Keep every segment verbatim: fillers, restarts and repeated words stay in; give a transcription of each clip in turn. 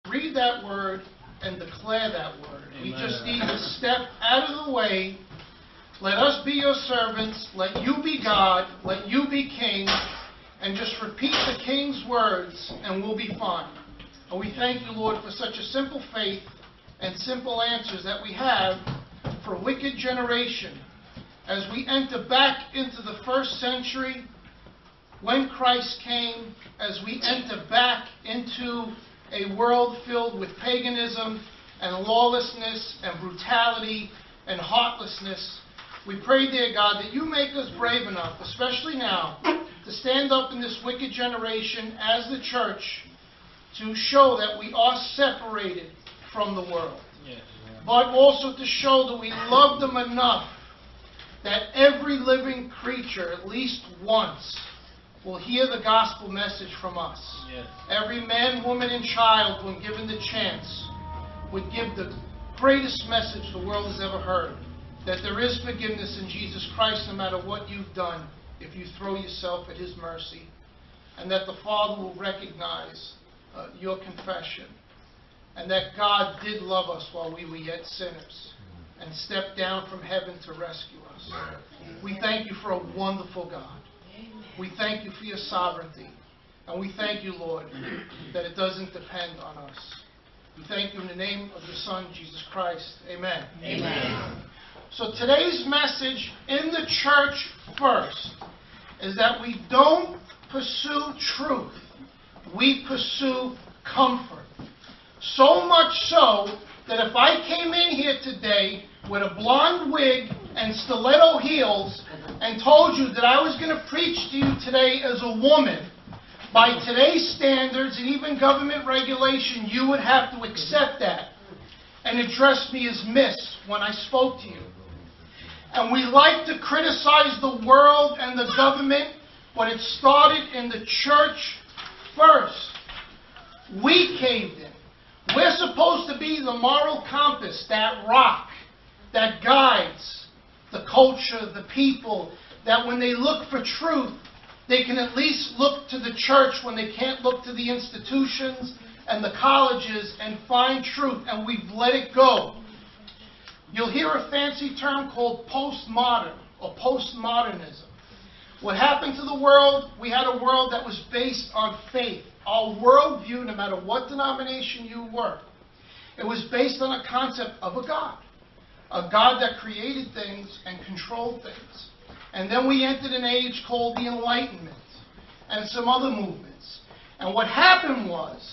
read that word and declare that word. Amen. We just need to step out of the way. Let us be your servants. Let you be God. Let you be King. And just repeat the King's words and we'll be fine. And we thank you, Lord, for such a simple faith and simple answers that we have for a wicked generation. As we enter back into the first century, when Christ came, as we enter back into a world filled with paganism and lawlessness and brutality and heartlessness, we pray, dear God, that you make us brave enough, especially now, to stand up in this wicked generation as the church to show that we are separated from the world. Yes. But also to show that we love them enough that every living creature, at least once, will hear the gospel message from us. Yes. Every man, woman, and child, when given the chance, would give the greatest message the world has ever heard. That there is forgiveness in Jesus Christ no matter what you've done, if you throw yourself at His mercy. And that the Father will recognize uh, your confession. And that God did love us while we were yet sinners. And stepped down from heaven to rescue us. We thank you for a wonderful God. We thank you for your sovereignty. And we thank you, Lord, that it doesn't depend on us. We thank you in the name of your Son, Jesus Christ. Amen. Amen. So today's message in the church first is that we don't pursue truth. We pursue comfort. So much so that if I came in here today with a blonde wig and stiletto heels and told you that I was going to preach to you today as a woman, by today's standards and even government regulation, you would have to accept that and address me as Miss when I spoke to you. And we like to criticize the world and the government, but it started in the church first. We caved in. We're supposed to be the moral compass, that rock that guides the culture, the people, that when they look for truth, they can at least look to the church when they can't look to the institutions and the colleges and find truth, and we've let it go. You'll hear a fancy term called postmodern or postmodernism. What happened to the world? We had a world that was based on faith. Our worldview, no matter what denomination you were, it was based on a concept of a God. A God that created things and controlled things. And then we entered an age called the Enlightenment and some other movements. And what happened was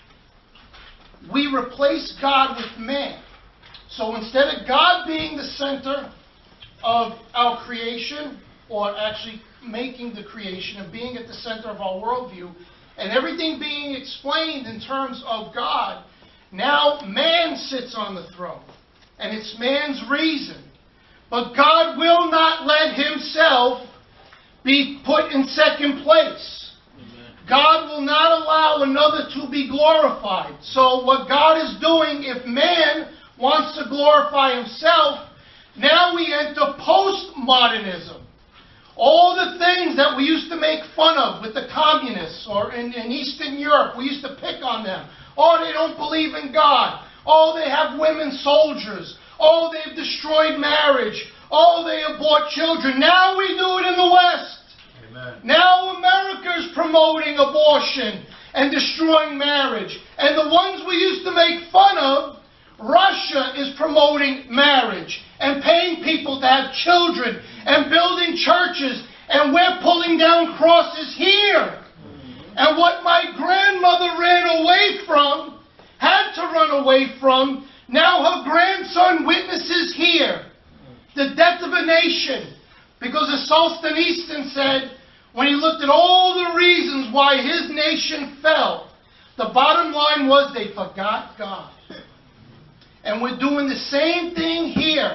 we replaced God with man. So instead of God being the center of our creation, or actually making the creation and being at the center of our worldview, and everything being explained in terms of God, now man sits on the throne. And it's man's reason. But God will not let Himself be put in second place. Amen. God will not allow another to be glorified. So what God is doing, if man wants to glorify himself, now we enter postmodernism. All the things that we used to make fun of with the communists or in, in Eastern Europe, we used to pick on them. Oh, they don't believe in God. Oh, they have women soldiers. Oh, they've destroyed marriage. Oh, they abort children. Now we do it in the West. Amen. Now America's promoting abortion and destroying marriage. And the ones we used to make fun of, Russia is promoting marriage and paying people to have children and building churches. And we're pulling down crosses here. And what my grandmother ran away from, had to run away from, now her grandson witnesses here the death of a nation. Because as Solzhenitsyn said, when he looked at all the reasons why his nation fell, the bottom line was they forgot God. And we're doing the same thing here.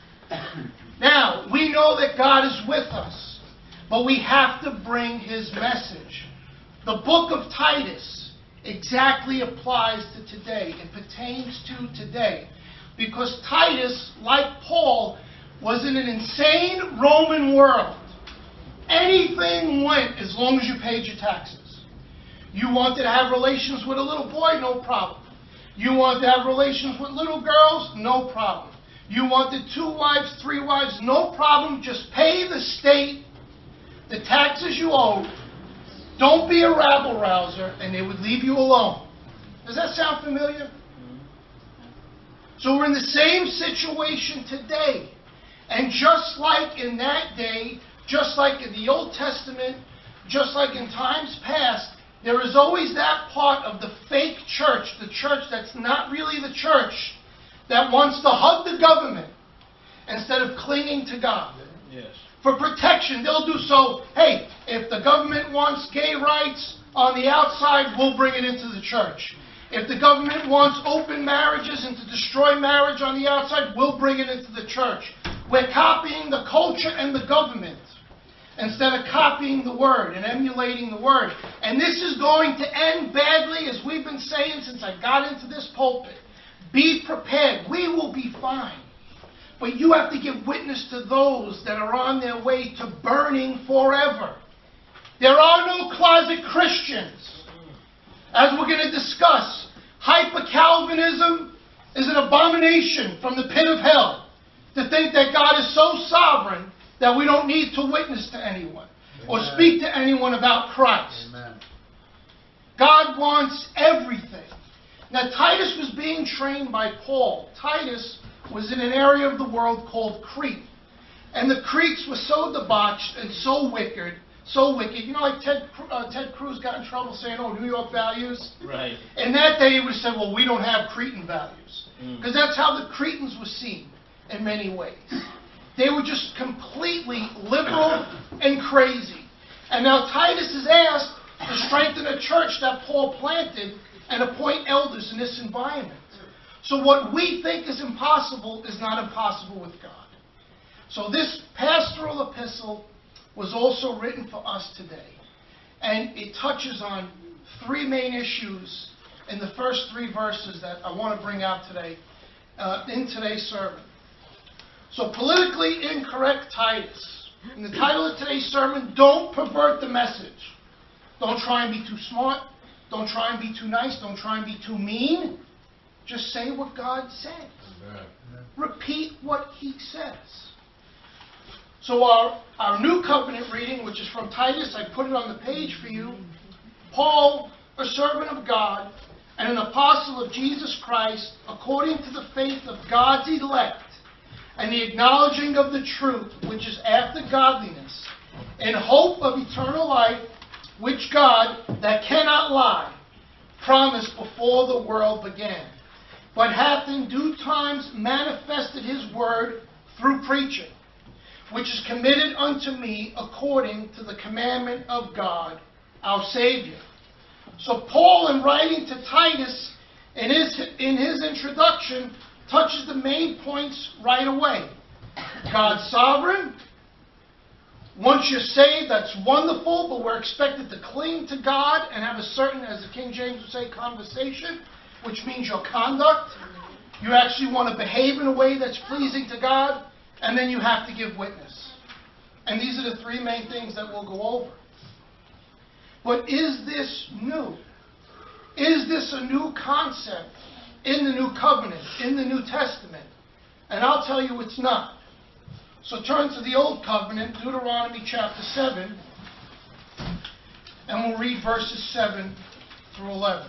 Now, we know that God is with us, but we have to bring His message. The book of Titus exactly applies to today. It pertains to today. Because Titus, like Paul, was in an insane Roman world. Anything went as long as you paid your taxes. You wanted to have relations with a little boy, no problem. You want to have relations with little girls? No problem. You wanted two wives, three wives? No problem. Just pay the state the taxes you owe. Don't be a rabble-rouser, and they would leave you alone. Does that sound familiar? So we're in the same situation today. And just like in that day, just like in the Old Testament, just like in times past, there is always that part of the fake church, the church that's not really the church, that wants to hug the government instead of clinging to God. Yes. For protection, they'll do so. Hey, if the government wants gay rights on the outside, we'll bring it into the church. If the government wants open marriages and to destroy marriage on the outside, we'll bring it into the church. We're copying the culture and the government instead of copying the Word and emulating the Word. And this is going to end badly, as we've been saying since I got into this pulpit. Be prepared. We will be fine. But you have to give witness to those that are on their way to burning forever. There are no closet Christians. As we're going to discuss, hyper-Calvinism is an abomination from the pit of hell. To think that God is so sovereign that we don't need to witness to anyone or Amen. speak to anyone about Christ. Amen. God wants everything. Now, Titus was being trained by Paul. Titus was in an area of the world called Crete. And the Cretes were so debauched and so wicked, so wicked. You know, like Ted, uh, Ted Cruz got in trouble saying, oh, New York values? Right. In that day, he would have said, well, we don't have Cretan values. Because Mm. that's how the Cretans were seen in many ways. They were just completely liberal and crazy. And now Titus is asked to strengthen a church that Paul planted and appoint elders in this environment. So what we think is impossible is not impossible with God. So this pastoral epistle was also written for us today. And it touches on three main issues in the first three verses that I want to bring out today uh, in today's sermon. So politically incorrect Titus. And the title of today's sermon, Don't Pervert the Message. Don't try and be too smart. Don't try and be too nice. Don't try and be too mean. Just say what God says. Amen. Repeat what He says. So our, our new covenant reading, which is from Titus, I put it on the page for you. Paul, a servant of God and an apostle of Jesus Christ, according to the faith of God's elect, and the acknowledging of the truth, which is after godliness, in hope of eternal life, which God, that cannot lie, promised before the world began, but hath in due times manifested His word through preaching, which is committed unto me according to the commandment of God, our Savior. So Paul, in writing to Titus, in his, in his introduction, touches the main points right away. God's sovereign. Once you're saved, that's wonderful, but we're expected to cling to God and have a certain, as the King James would say, conversation, which means your conduct. You actually want to behave in a way that's pleasing to God, and then you have to give witness. And these are the three main things that we'll go over. But is this new? Is this a new concept in the New Covenant, in the New Testament? And I'll tell you it's not. So turn to the Old Covenant, Deuteronomy chapter seven, and we'll read verses seven through eleven.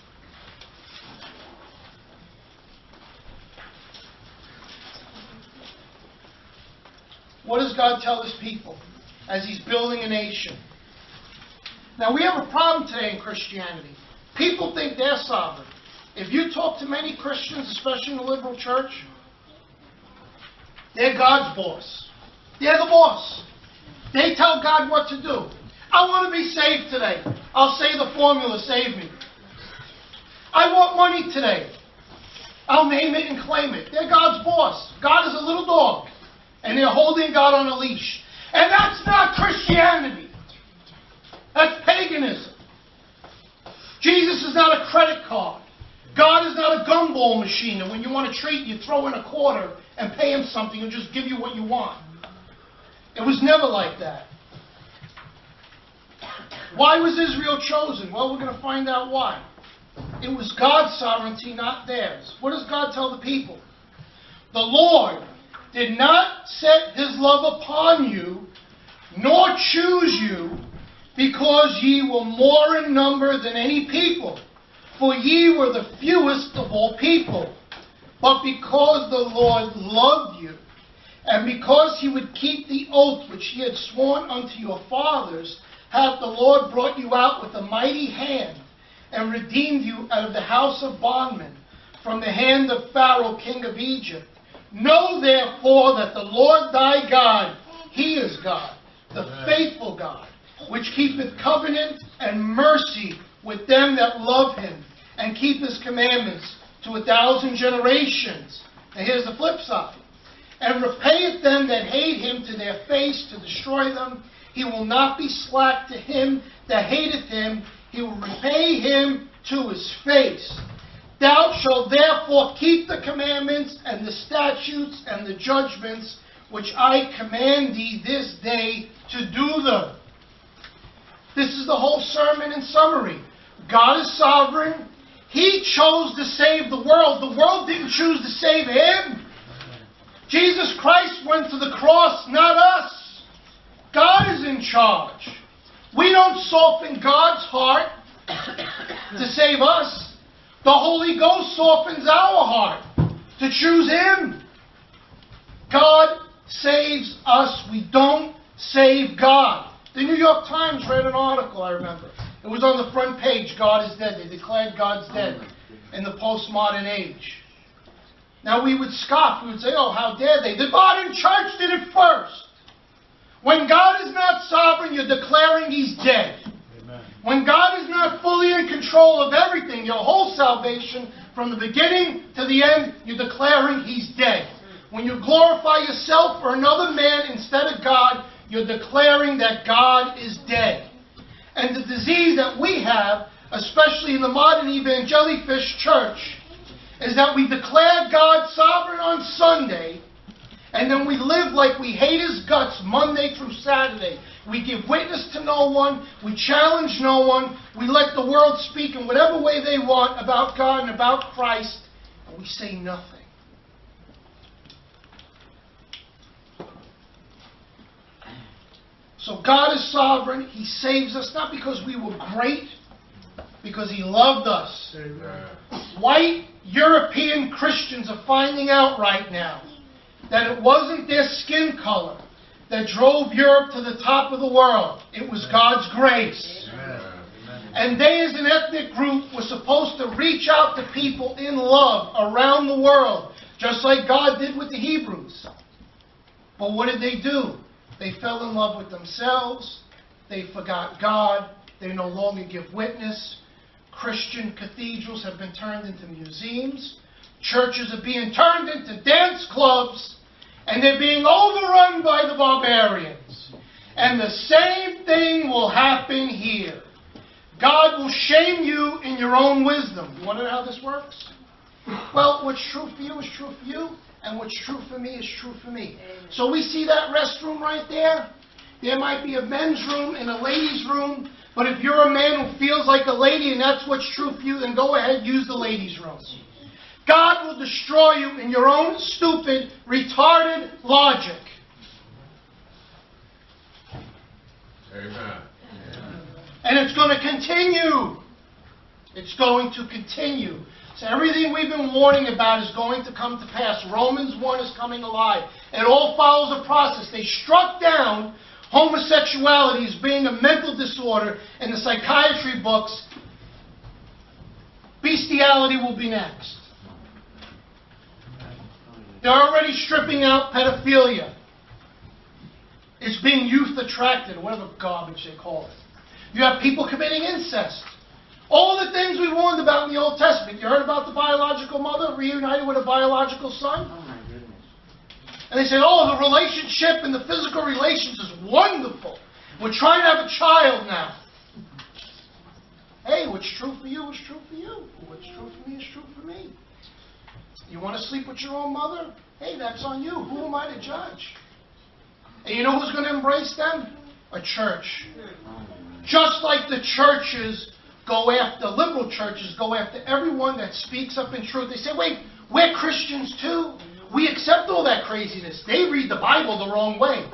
What does God tell His people as He's building a nation? Now, we have a problem today in Christianity. People think they're sovereign. If you talk to many Christians, especially in the liberal church, they're God's boss. They're the boss. They tell God what to do. I want to be saved today. I'll say the formula, save me. I want money today. I'll name it and claim it. They're God's boss. God is a little dog. And they're holding God on a leash. And that's not Christianity. That's paganism. Jesus is not a credit card. God is not a gumball machine that when you want a treat, you throw in a quarter and pay Him something and just give you what you want. It was never like that. Why was Israel chosen? Well, we're going to find out why. It was God's sovereignty, not theirs. What does God tell the people? The Lord did not set his love upon you, nor choose you, because ye were more in number than any people, for ye were the fewest of all people. But because the Lord loved you, and because he would keep the oath which he had sworn unto your fathers, hath the Lord brought you out with a mighty hand, and redeemed you out of the house of bondmen, from the hand of Pharaoh king of Egypt. Know therefore that the Lord thy God, he is God, the faithful God, which keepeth covenant and mercy with them that love him, and keep his commandments to a thousand generations. And here's the flip side. And repayeth them that hate him to their face, to destroy them. He will not be slack to him that hateth him. He will repay him to his face. Thou shalt therefore keep the commandments and the statutes and the judgments which I command thee this day to do them. This is the whole sermon in summary. God is sovereign. He chose to save the world. The world didn't choose to save him. Jesus Christ went to the cross, not us. God is in charge. We don't soften God's heart to save us. The Holy Ghost softens our heart to choose him. God saves us. We don't save God. The New York Times read an article, I remember. It was on the front page, God is dead. They declared God's dead in the postmodern age. Now we would scoff. We would say, oh, how dare they? The modern church did it first. When God is not sovereign, you're declaring he's dead. Amen. When God is not fully in control of everything, your whole salvation, from the beginning to the end, you're declaring he's dead. When you glorify yourself or another man instead of God, you're declaring that God is dead. And the disease that we have, especially in the modern evangelifish church, is that we declare God sovereign on Sunday, and then we live like we hate his guts Monday through Saturday. We give witness to no one. We challenge no one. We let the world speak in whatever way they want about God and about Christ, and we say nothing. So God is sovereign. He saves us not because we were great, because he loved us. Amen. White European Christians are finding out right now that it wasn't their skin color that drove Europe to the top of the world. It was God's grace. Amen. And they as an ethnic group were supposed to reach out to people in love around the world, just like God did with the Hebrews. But what did they do? They fell in love with themselves. They forgot God. They no longer give witness. Christian cathedrals have been turned into museums. Churches are being turned into dance clubs. And they're being overrun by the barbarians. And the same thing will happen here. God will shame you in your own wisdom. You want to know how this works? Well, what's true for you is true for you. And what's true for me is true for me. So we see that restroom right there. There might be a men's room and a ladies' room. But if you're a man who feels like a lady and that's what's true for you, then go ahead, use the ladies' room. God will destroy you in your own stupid, retarded logic. Amen. And it's going to continue. It's going to continue. So everything we've been warning about is going to come to pass. Romans one is coming alive. It all follows a process. They struck down homosexuality as being a mental disorder in the psychiatry books. Bestiality will be next. They're already stripping out pedophilia. It's being youth attracted, or whatever garbage they call it. You have people committing incest. All the things we warned about in the Old Testament. You heard about the biological mother reunited with a biological son? Oh my goodness. And they said, oh, the relationship and the physical relations is wonderful. We're trying to have a child now. Hey, what's true for you is true for you. What's true for me is true for me. You want to sleep with your own mother? Hey, that's on you. Who am I to judge? And you know who's going to embrace them? A church. Just like the churches go after, liberal churches go after everyone that speaks up in truth. They say, wait, we're Christians too. We accept all that craziness. They read the Bible the wrong way.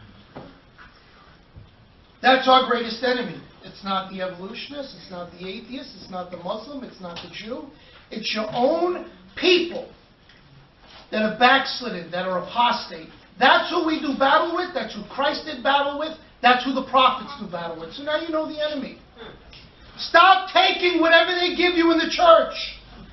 That's our greatest enemy. It's not the evolutionist, it's not the atheist, it's not the Muslim, it's not the Jew. It's your own people that are backslidden, that are apostate. That's who we do battle with. That's who Christ did battle with. That's who the prophets do battle with. So now you know the enemy. Stop taking whatever they give you in the church.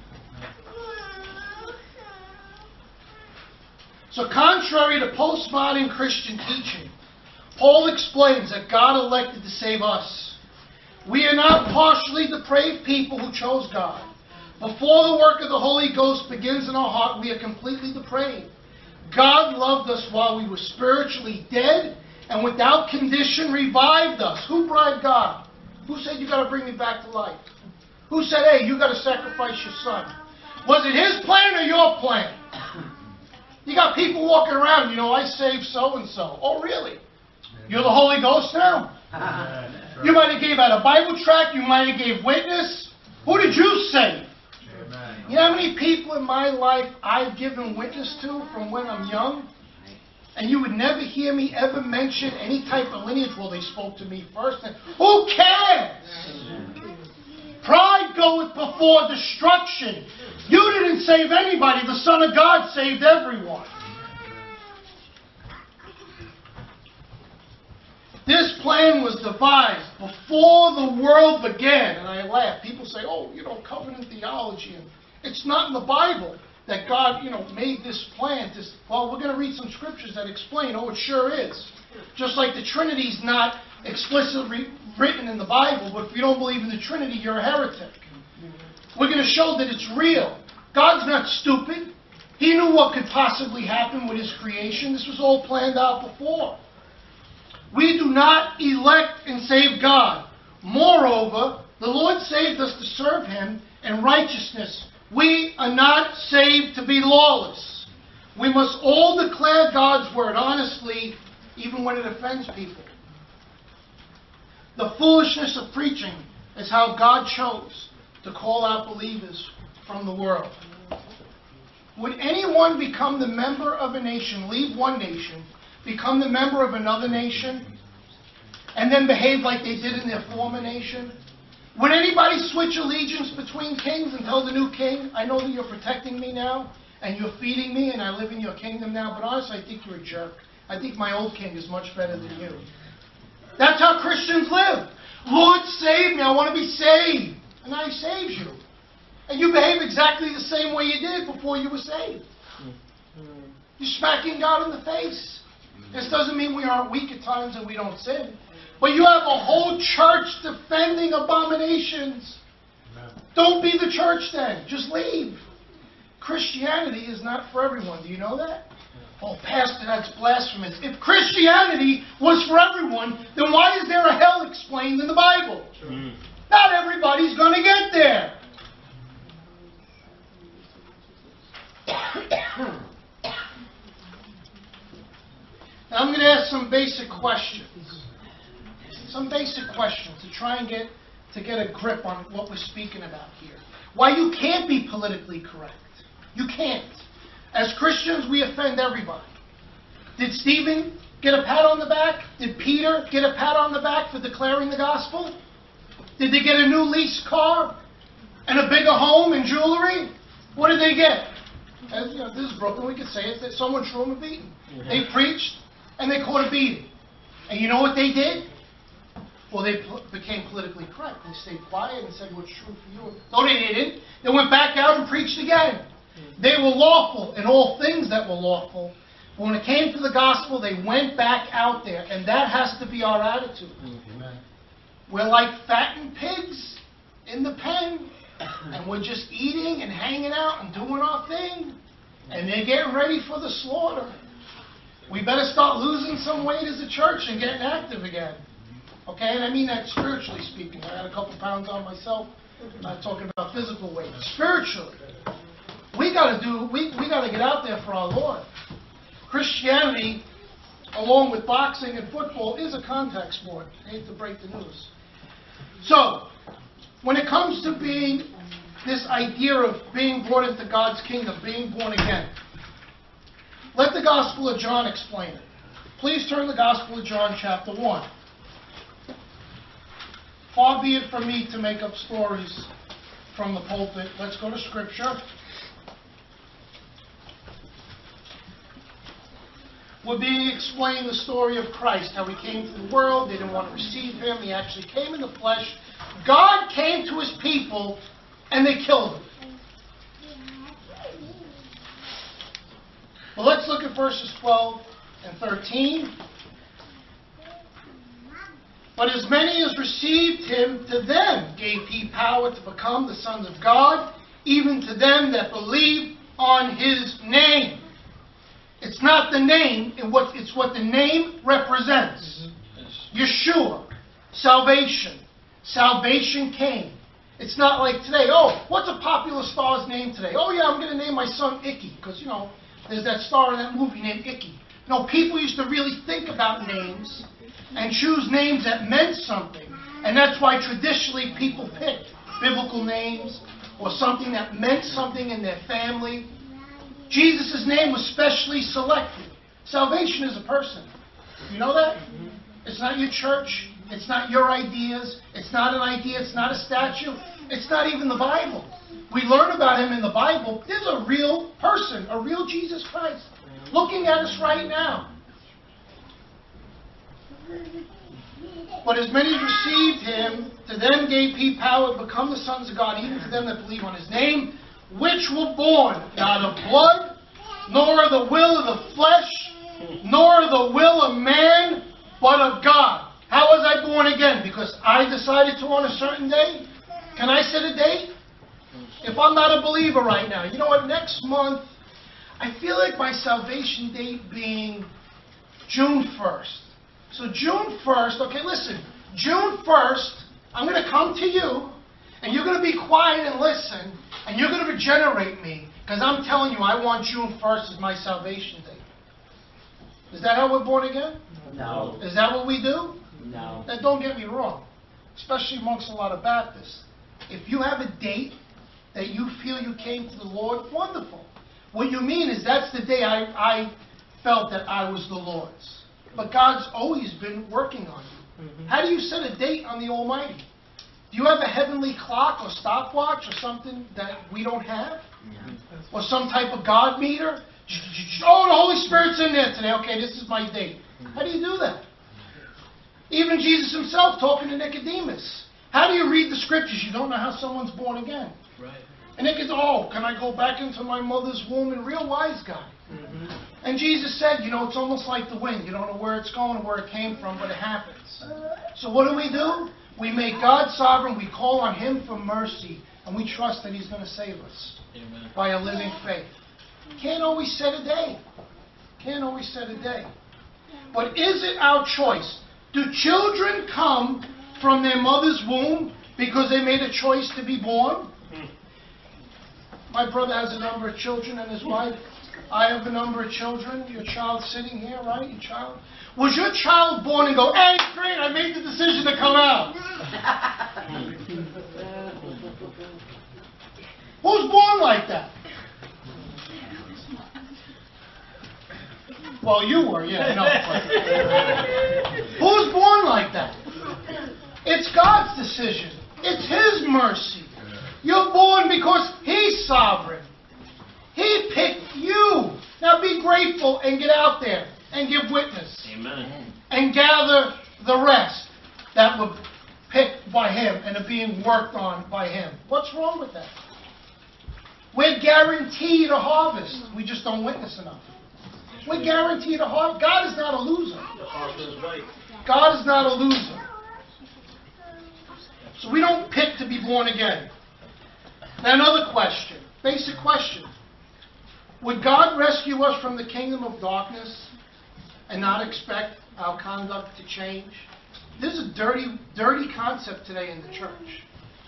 So contrary to postmodern Christian teaching, Paul explains that God elected to save us. We are not partially depraved people who chose God. Before the work of the Holy Ghost begins in our heart, we are completely depraved. God loved us while we were spiritually dead and without condition revived us. Who bribed God? Who said you got to bring me back to life? Who said, hey, you got to sacrifice your son? Was it his plan or your plan? You got people walking around, you know, I saved so-and-so. Oh, really? You're the Holy Ghost now? You might have gave out a Bible tract. You might have gave witness. Who did you save? You know how many people in my life I've given witness to from when I'm young? And you would never hear me ever mention any type of lineage. Well, they spoke to me first. And who cares? Pride goeth before destruction. You didn't save anybody. The Son of God saved everyone. This plan was devised before the world began. And I laugh. People say, oh, you know, covenant theology. And it's not in the Bible that God, you know, made this plan. To, well, we're going to read some scriptures that explain, oh, it sure is. Just like the Trinity's not explicitly written in the Bible, but if you don't believe in the Trinity, you're a heretic. We're going to show that it's real. God's not stupid. He knew what could possibly happen with His creation. This was all planned out before. We do not elect and save God. Moreover, the Lord saved us to serve Him in righteousness. We are not saved to be lawless. We must all declare God's word honestly, even when it offends people. The foolishness of preaching is how God chose to call out believers from the world. Would anyone become the member of a nation, leave one nation, become the member of another nation, and then behave like they did in their former nation? Would anybody switch allegiance between kings and tell the new king, I know that you're protecting me now, and you're feeding me, and I live in your kingdom now, but honestly, I think you're a jerk. I think my old king is much better than you. That's how Christians live. Lord, save me. I want to be saved. And now He saves you. And you behave exactly the same way you did before you were saved. You're smacking God in the face. This doesn't mean we aren't weak at times and we don't sin. But you have a whole church defending abominations. Don't be the church then. Just leave. Christianity is not for everyone. Do you know that? Oh, Pastor, that's blasphemous. If Christianity was for everyone, then why is there a hell explained in the Bible? Mm. Not everybody's going to get there. Now I'm going to ask some basic questions. Some basic questions to try and get to get a grip on what we're speaking about here. Why you can't be politically correct. You can't. As Christians, we offend everybody. Did Stephen get a pat on the back? Did Peter get a pat on the back for declaring the gospel? Did they get a new leased car and a bigger home and jewelry? What did they get? As, you know, this is Brooklyn, we could say it, that someone threw them a beating. Mm-hmm. They preached and they caught a beating. And you know what they did? Well, they pl- became politically correct. They stayed quiet and said what's true for you. No, they didn't. They went back out and preached again. They were lawful in all things that were lawful. But when it came to the gospel, they went back out there. And that has to be our attitude. Amen. We're like fattened pigs in the pen. And we're just eating and hanging out and doing our thing. And they're getting ready for the slaughter. We better start losing some weight as a church and getting active again. Okay? And I mean that spiritually speaking. I had a couple pounds on myself. I'm not talking about physical weight. Spiritually. We got to do. We we got to get out there for our Lord. Christianity, along with boxing and football, is a contact sport. I hate to break the news. So, when it comes to being this idea of being brought into God's kingdom, being born again, let the Gospel of John explain it. Please turn to the Gospel of John, chapter one. Far be it from me to make up stories from the pulpit. Let's go to Scripture. We're being explained the story of Christ, how he came to the world. They didn't want to receive him. He actually came in the flesh. God came to his people, and they killed him. Well, let's look at verses twelve and thirteen. But as many as received him, to them gave he power to become the sons of God, even to them that believe on his name. It's not the name, it's what the name represents. Yeshua, salvation. Salvation came. It's not like today, oh, what's a popular star's name today? Oh yeah, I'm going to name my son Icky, because, you know, there's that star in that movie named Icky. No, people used to really think about names and choose names that meant something. And that's why traditionally people picked biblical names or something that meant something in their family. Jesus' name was specially selected. Salvation is a person. You know that? It's not your church. It's not your ideas. It's not an idea. It's not a statue. It's not even the Bible. We learn about him in the Bible. There's a real person, a real Jesus Christ, looking at us right now. But as many as received him, to them gave he power to become the sons of God, even to them that believe on his name, which were born not of blood, nor of the will of the flesh, nor of the will of man, but of God. How was I born again? Because I decided to on a certain day? Can I set a date? If I'm not a believer right now, you know what, next month, I feel like my salvation date being June first. So June first, okay, listen, June first, I'm going to come to you, and you're going to be quiet and listen, and you're going to regenerate me, because I'm telling you, I want June first as my salvation date. Is that how we're born again? No. Is that what we do? No. Now, don't get me wrong, especially amongst a lot of Baptists. If you have a date that you feel you came to the Lord, wonderful. What you mean is that's the day I, I felt that I was the Lord's. But God's always been working on you. Mm-hmm. How do you set a date on the Almighty? Do you have a heavenly clock or stopwatch or something that we don't have? Yeah. Or some type of God meter? Oh, the Holy Spirit's in there today. Okay, this is my date. How do you do that? Even Jesus himself talking to Nicodemus. How do you read the scriptures? You don't know how someone's born again. Right. And Nicodemus, oh, can I go back into my mother's womb? And real wise guy. Mm-hmm. And Jesus said, you know, it's almost like the wind. You don't know where it's going or where it came from, but it happens. So what do we do? We make God sovereign. We call on him for mercy. And we trust that he's going to save us. Amen. By a living faith. Can't always set a day. Can't always set a day. But is it our choice? Do children come from their mother's womb because they made a choice to be born? My brother has a number of children and his wife. I have a number of children. Your child sitting here, right? Your child. Was your child born and go, hey, great, I made the decision to come out? Who's born like that? Well, you were, yeah, no. Who's born like that? It's God's decision. It's his mercy. You're born because he's sovereign. He picked you. Now be grateful and get out there and give witness. Amen. And gather the rest that were picked by him and are being worked on by him. What's wrong with that? We're guaranteed a harvest. We just don't witness enough. We're guaranteed a harvest. God is not a loser. God is not a loser. So we don't pick to be born again. Now another question. Basic question. Would God rescue us from the kingdom of darkness and not expect our conduct to change? This is a dirty, dirty concept today in the church.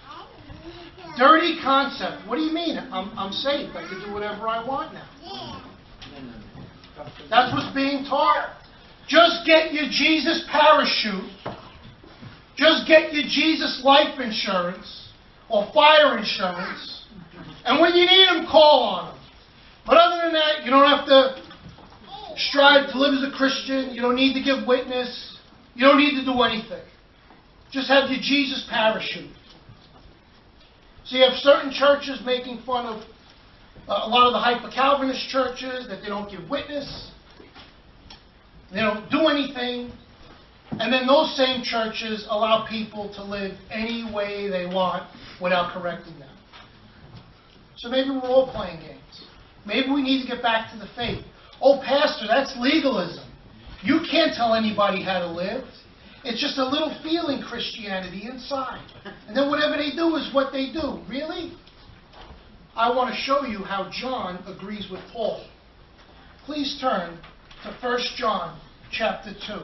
Dirty concept. What do you mean? I'm, I'm saved. I can do whatever I want now. That's what's being taught. Just get your Jesus parachute. Just get your Jesus life insurance. or fire insurance. And when you need them, call on them. But other than that, you don't have to strive to live as a Christian. You don't need to give witness. You don't need to do anything. Just have your Jesus parachute. So you have certain churches making fun of uh, a lot of the hyper-Calvinist churches, that they don't give witness. They don't do anything. And then those same churches allow people to live any way they want without correcting them. So maybe we're all playing games. Maybe we need to get back to the faith. Oh, pastor, that's legalism. You can't tell anybody how to live. It's just a little feeling Christianity inside. And then whatever they do is what they do. Really? I want to show you how John agrees with Paul. Please turn to First John chapter two.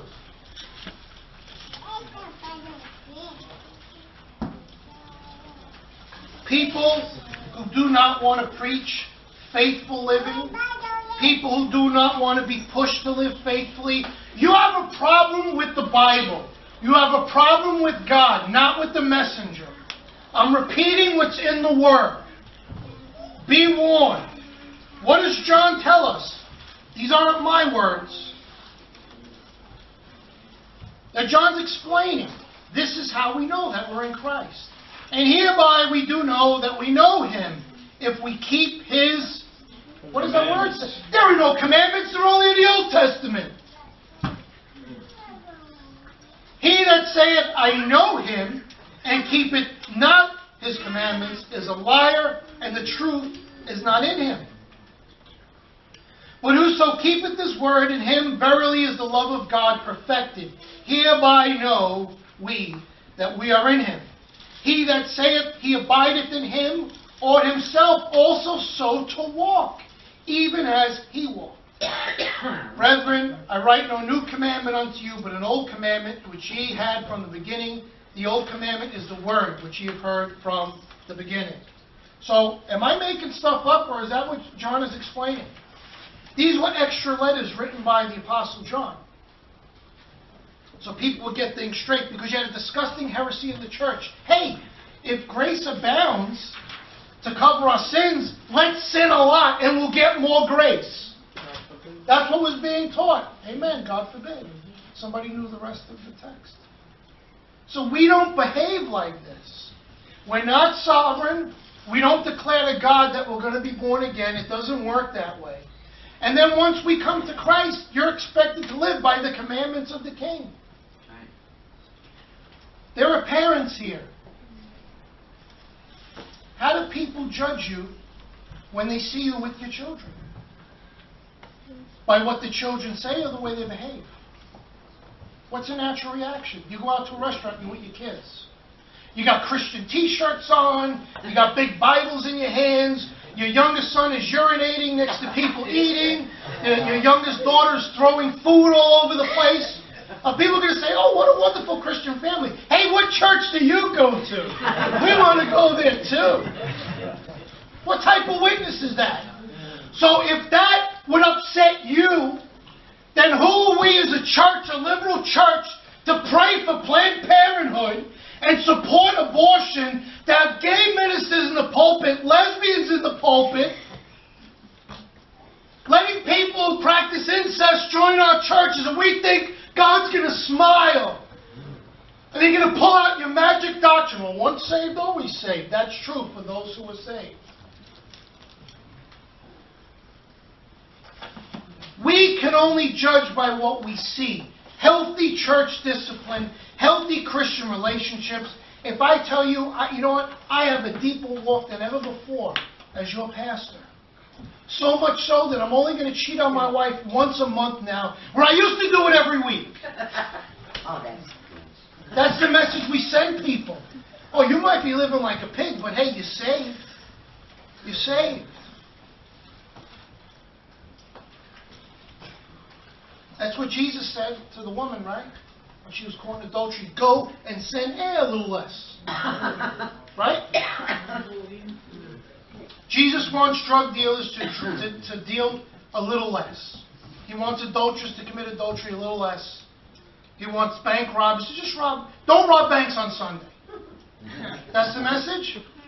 People who do not want to preach faithful living, people who do not want to be pushed to live faithfully, you have a problem with the Bible. You have a problem with God, not with the messenger. I'm repeating what's in the Word. Be warned. What does John tell us? These aren't my words. Now John's explaining. This is how we know that we're in Christ. And hereby we do know that we know Him if we keep His... What does that word say? There are no commandments. They're only in the Old Testament. He that saith, I know Him, and keepeth not His commandments, is a liar, and the truth is not in him. But whoso keepeth His word, in him verily is the love of God perfected. Hereby know we that we are in Him. He that saith he abideth in Him, ought himself also so to walk, even as He walked. Brethren, I write no new commandment unto you, but an old commandment which ye had from the beginning. The old commandment is the word which ye have heard from the beginning. So, am I making stuff up, or is that what John is explaining? These were extra letters written by the Apostle John. So people would get things straight, because you had a disgusting heresy in the church. Hey, if grace abounds to cover our sins, let's sin a lot and we'll get more grace. That's what was being taught. Amen. God forbid. Somebody knew the rest of the text. So we don't behave like this. We're not sovereign. We don't declare to God that we're going to be born again. It doesn't work that way. And then once we come to Christ, you're expected to live by the commandments of the King. There are parents here. How do people judge you when they see you with your children? By what the children say or the way they behave? What's a natural reaction? You go out to a restaurant and you're with your kids. You got Christian t-shirts on, you got big Bibles in your hands, your youngest son is urinating next to people eating, your, your youngest daughter's throwing food all over the place. Uh, people are going to say, oh, what a wonderful Christian family. Hey, what church do you go to? We want to go there too. What type of witness is that? So if that would upset you, then who are we as a church, a liberal church, to pray for Planned Parenthood and support abortion, to have gay ministers in the pulpit, lesbians in the pulpit, letting people who practice incest join our churches, and we think God's going to smile. And they're going to pull out your magic doctrine. Well, once saved, always saved. That's true for those who are saved. We can only judge by what we see. Healthy church discipline, healthy Christian relationships. If I tell you, I, you know what, I have a deeper walk than ever before as your pastor. So much so that I'm only going to cheat on my wife once a month now, where I used to do it every week. Oh, that's good. That's the message we send people. Oh, you might be living like a pig, but hey, you're saved. You're saved. That's what Jesus said to the woman, right? When she was caught in adultery, go and sin eh, a little less. Right? Jesus wants drug dealers to, to, to deal a little less. He wants adulterers to commit adultery a little less. He wants bank robbers to just rob. Don't rob banks on Sunday. That's the message?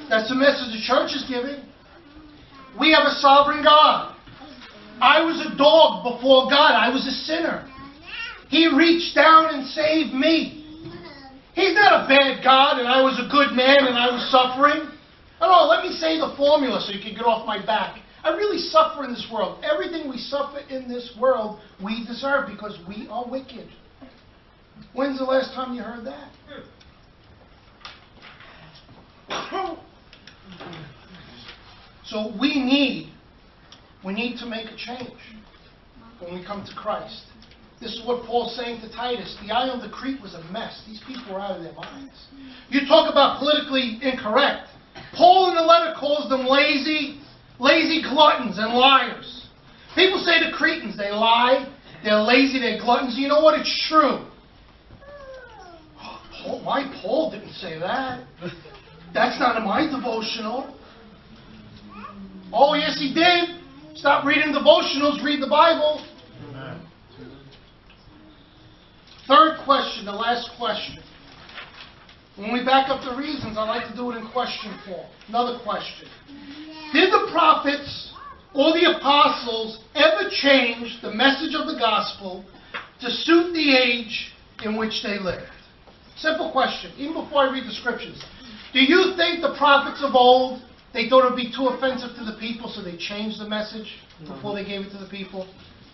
That's the message the church is giving. We have a sovereign God. I was a dog before God. I was a sinner. He reached down and saved me. He's not a bad God and I was a good man and I was suffering. Oh, no, let me say the formula so you can get off my back. I really suffer in this world. Everything we suffer in this world, we deserve because we are wicked. When's the last time you heard that? So we need, we need to make a change when we come to Christ. This is what Paul's saying to Titus. The island of Crete was a mess. These people were out of their minds. You talk about politically incorrect. Paul in the letter calls them lazy, lazy gluttons and liars. People say to Cretans, they lie, they're lazy, they're gluttons. You know what? It's true. Oh, Paul, my Paul didn't say that. That's not in my devotional. Oh, yes, he did. Stop reading devotionals, read the Bible. Amen. Third question, the last question. When we back up the reasons, I like to do it in question form. Another question. Did the prophets or the apostles ever change the message of the gospel to suit the age in which they lived? Simple question, even before I read the scriptures. Do you think the prophets of old, they thought it would be too offensive to the people, so they changed the message before they gave it to the people?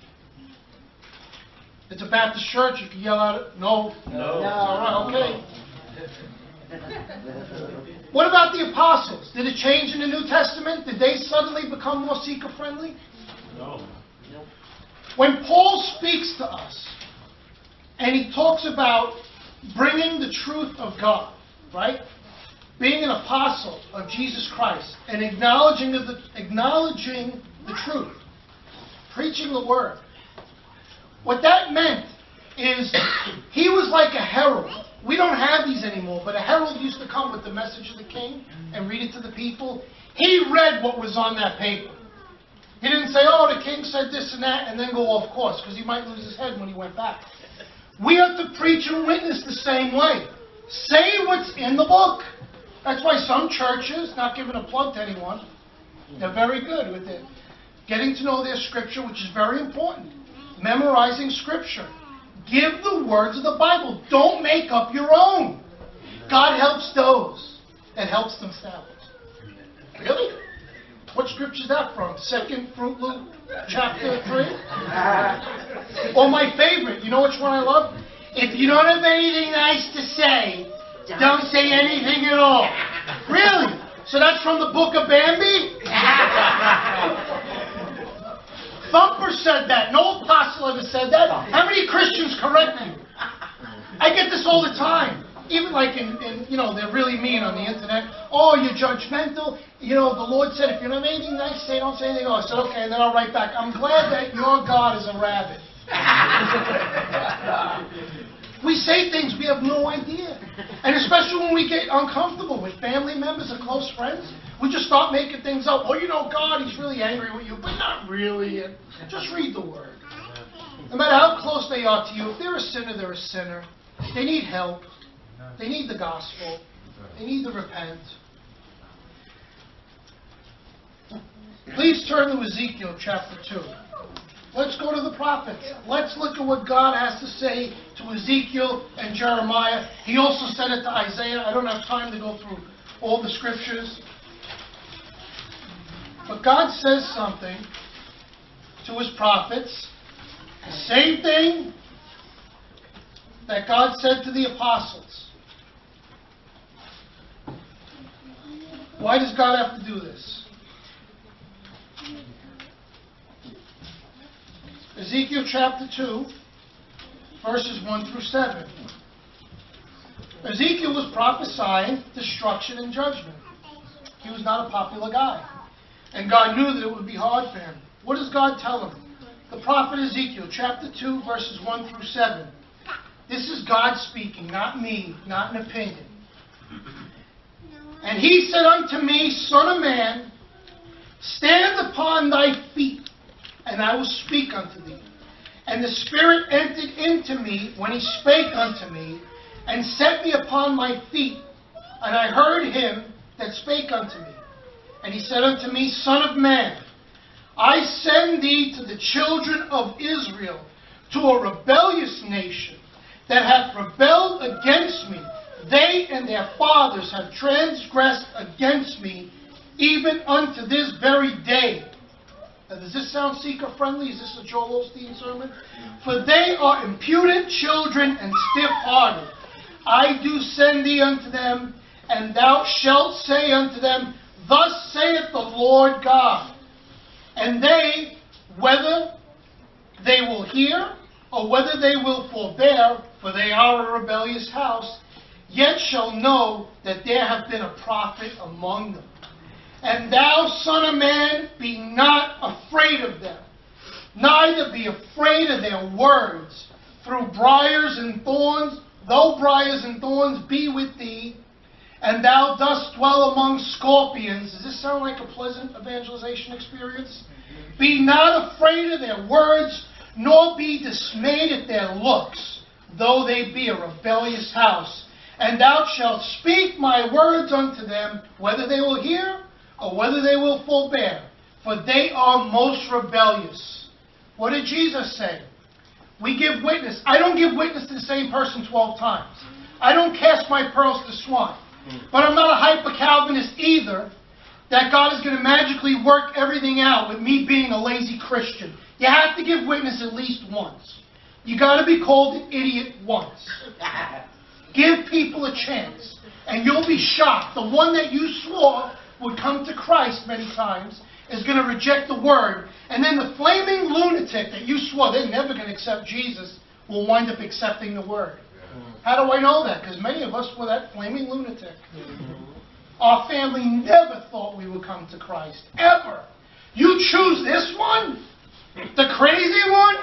It's a Baptist church, you can yell at it. No? No. No. All right, okay. What about the apostles? Did it change in the New Testament? Did they suddenly become more seeker-friendly? No. When Paul speaks to us, and he talks about bringing the truth of God, right? Being an apostle of Jesus Christ, and acknowledging the, acknowledging the truth, preaching the word. What that meant is he was like a herald. We don't have these anymore, but a herald used to come with the message of the king and read it to the people. He read what was on that paper. He didn't say, oh, the king said this and that, and then go off course, because he might lose his head when he went back. We have to preach and witness the same way. Say what's in the book. That's why some churches, not giving a plug to anyone, they're very good with it. Getting to know their scripture, which is very important. Memorizing scripture. Give the words of the Bible. Don't make up your own. God helps those that helps themselves. Really? What scripture is that from? Second Fruit Loop, chapter three? Or my favorite, you know which one I love? If you don't have anything nice to say, don't say anything at all. Really? So that's from the book of Bambi? Thumper said that. No apostle ever said that. How many Christians correct you? I get this all the time. Even like in, in, you know, they're really mean on the internet. Oh, you're judgmental. You know, the Lord said, if you don't have anything nice to say, don't say anything else. I said, okay, and then I'll write back. I'm glad that your God is a rabbit. We say things we have no idea. And especially when we get uncomfortable with family members or close friends, we just start making things up. Oh, you know, God, he's really angry with you, but not really. And just read the word. No matter how close they are to you, if they're a sinner, they're a sinner. They need help. They need the gospel. They need to repent. Please turn to Ezekiel chapter two. Let's go to the prophets. Let's look at what God has to say to Ezekiel and Jeremiah. He also said it to Isaiah. I don't have time to go through all the scriptures. But God says something to his prophets. The same thing that God said to the apostles. Why does God have to do this? Ezekiel chapter two, verses one through seven. Ezekiel was prophesying destruction and judgment. He was not a popular guy. And God knew that it would be hard for him. What does God tell him? The prophet Ezekiel chapter two, verses one through seven. This is God speaking, not me, not an opinion. And he said unto me, Son of man, stand upon thy feet, and I will speak unto thee. And the Spirit entered into me when he spake unto me, and set me upon my feet. And I heard him that spake unto me. And he said unto me, Son of man, I send thee to the children of Israel, to a rebellious nation that hath rebelled against me. They and their fathers have transgressed against me, even unto this very day. Now, does this sound seeker-friendly? Is this a Joel Osteen sermon? For they are impudent children and stiff-hearted. I do send thee unto them, and thou shalt say unto them, Thus saith the Lord God. And they, whether they will hear, or whether they will forbear, for they are a rebellious house, yet shall know that there hath been a prophet among them. And thou, son of man, be not afraid of them, neither be afraid of their words. Through briars and thorns, though briars and thorns be with thee, and thou dost dwell among scorpions. Does this sound like a pleasant evangelization experience? Be not afraid of their words, nor be dismayed at their looks, though they be a rebellious house. And thou shalt speak my words unto them, whether they will hear, or whether they will forbear, for they are most rebellious. What did Jesus say? We give witness. I don't give witness to the same person twelve times. I don't cast my pearls to swine. But I'm not a hyper-Calvinist either, that God is going to magically work everything out with me being a lazy Christian. You have to give witness at least once. You got to be called an idiot once. Give people a chance, and you'll be shocked. The one that you swore would come to Christ many times is going to reject the word. And then the flaming lunatic that you swore they're never going to accept Jesus will wind up accepting the word. How do I know that? Because many of us were that flaming lunatic. Our family never thought we would come to Christ. Ever. You choose this one? The crazy one?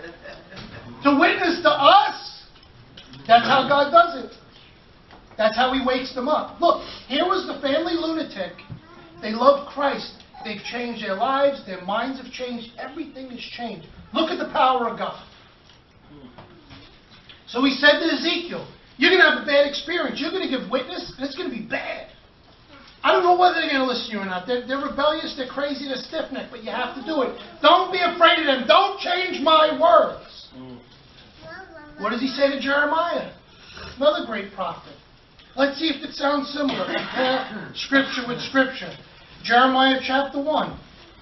To witness to us? That's how God does it. That's how He wakes them up. Look, here was the family lunatic. They love Christ. They've changed their lives. Their minds have changed. Everything has changed. Look at the power of God. So He said to Ezekiel, you're going to have a bad experience. You're going to give witness, and it's going to be bad. I don't know whether they're going to listen to you or not. They're, they're rebellious, they're crazy, they're stiff-necked, but you have to do it. Don't be afraid of them. Don't change my words. What does He say to Jeremiah? Another great prophet. Let's see if it sounds similar. Compare Scripture with Scripture. Jeremiah chapter one.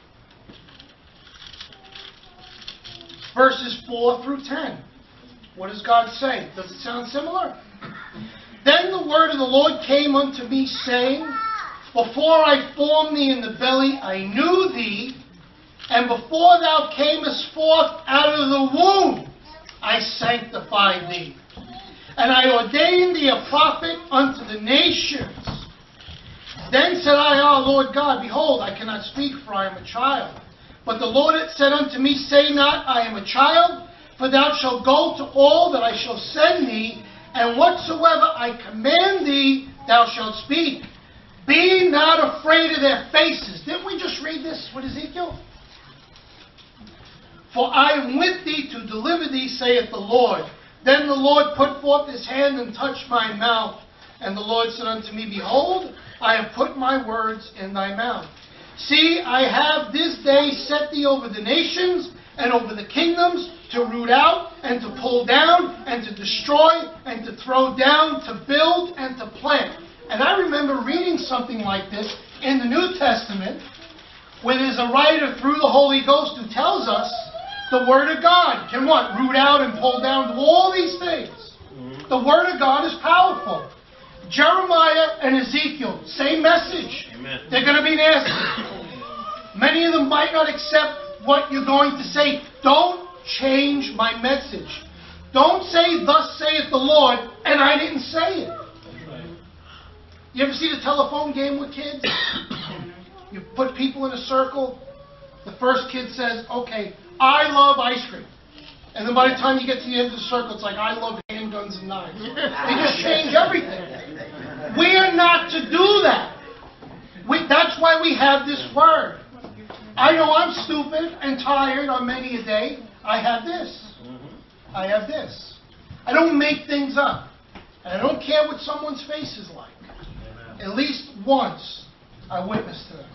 Verses four through ten. What does God say? Does it sound similar? Then the word of the Lord came unto me, saying, Before I formed thee in the belly, I knew thee, and before thou camest forth out of the womb, I sanctified thee. And I ordained thee a prophet unto the nations. Then said I, Ah, Lord God, behold, I cannot speak, for I am a child. But the Lord had said unto me, Say not, I am a child, for thou shalt go to all that I shall send thee, and whatsoever I command thee, thou shalt speak. Be not afraid of their faces. Didn't we just read this with Ezekiel? For I am with thee to deliver thee, saith the Lord. Then the Lord put forth His hand and touched my mouth. And the Lord said unto me, Behold, I have put my words in thy mouth. See, I have this day set thee over the nations and over the kingdoms, to root out and to pull down and to destroy and to throw down, to build and to plant. And I remember reading something like this in the New Testament, where there's a writer through the Holy Ghost who tells us the Word of God can what? Root out and pull down, do all these things. The Word of God is powerful. Jeremiah and Ezekiel, same message. Amen. They're going to be nasty. Many of them might not accept what you're going to say. Don't change my message. Don't say, Thus saith the Lord, and I didn't say it. You ever see the telephone game with kids? You put people in a circle. The first kid says, okay, I love ice cream. And then by the time you get to the end of the circle, it's like, I love handguns and knives. They just change everything. We are not to do that. We, that's why we have this word. I know I'm stupid and tired on many a day. I have this. I have this. I don't make things up. And I don't care what someone's face is like. At least once I witnessed to them.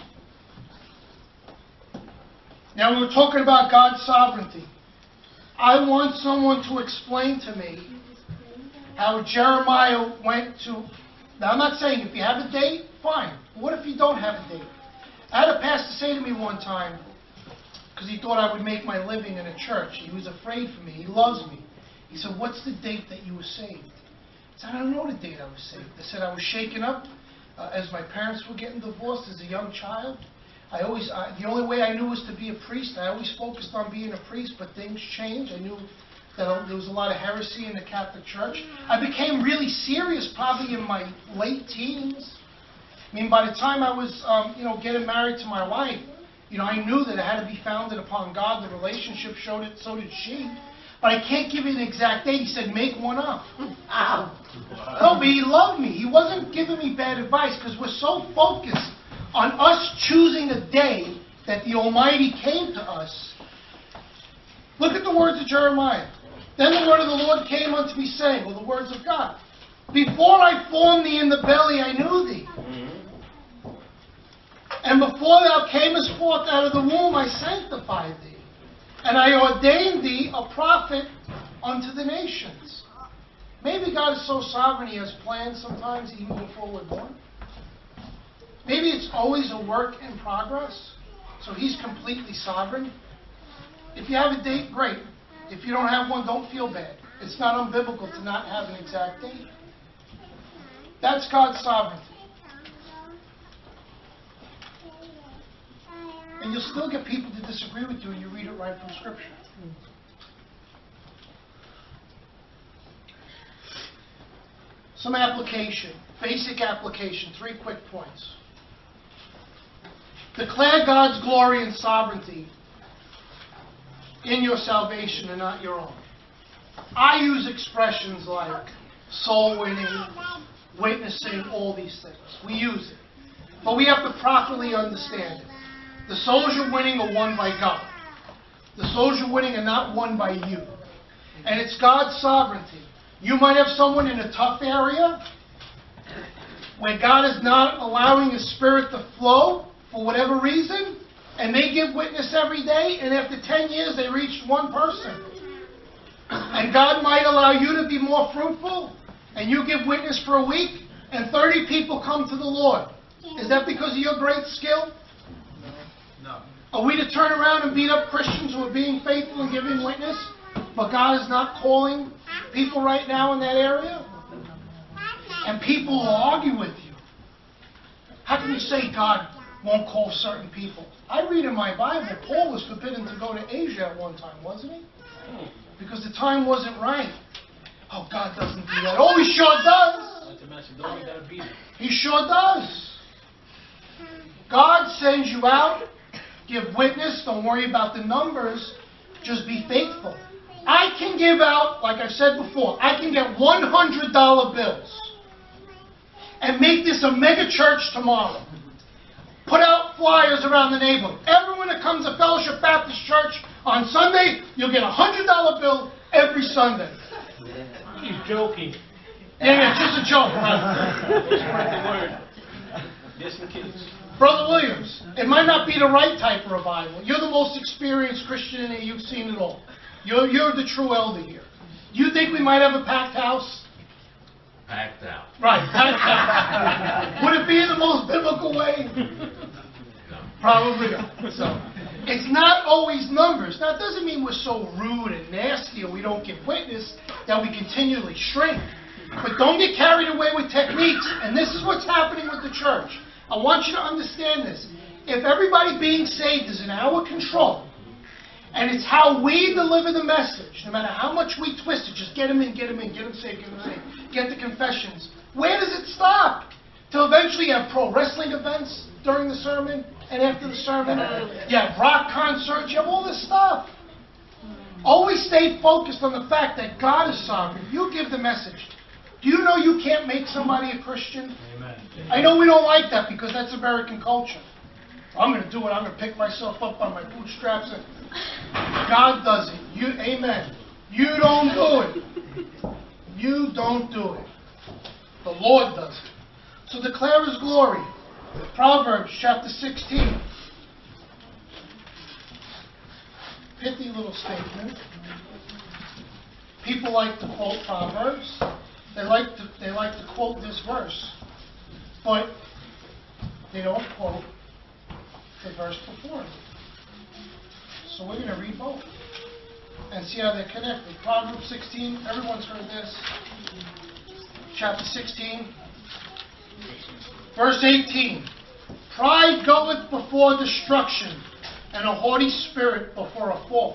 Now, we were talking about God's sovereignty. I want someone to explain to me how Jeremiah went to... Now, I'm not saying if you have a date, fine. What if you don't have a date? I had a pastor say to me one time, because he thought I would make my living in a church. He was afraid for me. He loves me. He said, what's the date that you were saved? I said, I don't know the date I was saved. I said, I was shaken up uh, as my parents were getting divorced as a young child. I always, I, the only way I knew was to be a priest. I always focused on being a priest, but things changed. I knew that uh, there was a lot of heresy in the Catholic Church. I became really serious probably in my late teens. I mean, by the time I was, um, you know, getting married to my wife, you know, I knew that it had to be founded upon God. The relationship showed it, so did she. But I can't give you an exact date. He said, make one up. Ow. No, but he loved me. He wasn't giving me bad advice because we're so focused on us choosing a day that the Almighty came to us. Look at the words of Jeremiah. Then the word of the Lord came unto me, saying, well, the words of God, before I formed thee in the belly, I knew thee. And before thou camest forth out of the womb, I sanctified thee. And I ordained thee a prophet unto the nations. Maybe God is so sovereign, He has plans sometimes even before we're born. Maybe it's always a work in progress, so He's completely sovereign. If you have a date, great. If you don't have one, don't feel bad. It's not unbiblical to not have an exact date. That's God's sovereignty. And you'll still get people to disagree with you when you read it right from Scripture. Some application, basic application, three quick points. Declare God's glory and sovereignty in your salvation and not your own. I use expressions like soul winning, witnessing, all these things. We use it. But we have to properly understand it. The souls you're winning are won by God. The souls you're winning are not won by you. And it's God's sovereignty. You might have someone in a tough area where God is not allowing His Spirit to flow for whatever reason, and they give witness every day, and after ten years they reached one person. And God might allow you to be more fruitful, and you give witness for a week, and thirty people come to the Lord. Is that because of your great skill? No. Are we to turn around and beat up Christians who are being faithful and giving witness, but God is not calling people right now in that area? And people will argue with you. How can you say God won't call certain people? I read in my Bible, Paul was forbidden to go to Asia at one time, wasn't he? Because the time wasn't right. Oh, God doesn't do that. Oh, He sure does. He sure does. God sends you out. Give witness. Don't worry about the numbers. Just be faithful. I can give out, like I said before, I can get one hundred dollar bills and make this a mega church tomorrow. Put out flyers around the neighborhood. Everyone that comes to Fellowship Baptist Church on Sunday, you'll get a one hundred dollar bill every Sunday. He's joking. Yeah, yeah, just a joke. Spread the word. Listen, kids. Brother Williams, it might not be the right type of revival. You're the most experienced Christian in here. You've seen it all. You're, you're the true elder here. Do you think we might have a packed house? Packed out. Right, packed out. Would it be in the most biblical way? No. Probably not. So, it's not always numbers. Now, it doesn't mean we're so rude and nasty or we don't give witness that we continually shrink. But don't get carried away with techniques. And this is what's happening with the church. I want you to understand this. If everybody being saved is in our control, and it's how we deliver the message, no matter how much we twist it, just get them in, get them in, get them saved, get them saved, get the confessions. Where does it stop? Till eventually you have pro wrestling events during the sermon and after the sermon. You have rock concerts, you have all this stuff. Always stay focused on the fact that God is sovereign. You give the message. Do you know you can't make somebody a Christian? Amen. I know we don't like that because that's American culture. I'm going to do it. I'm going to pick myself up by my bootstraps. And God does it. You, amen. You don't do it. You don't do it. The Lord does it. So declare His glory. Proverbs chapter sixteen. Pithy little statement. People like to quote Proverbs. They like to they like to quote this verse, but they don't quote the verse before it. So we're going to read both and see how they're connected. Proverbs sixteen. Everyone's heard this. Chapter sixteen. Verse eighteen, pride goeth before destruction, and a haughty spirit before a fall.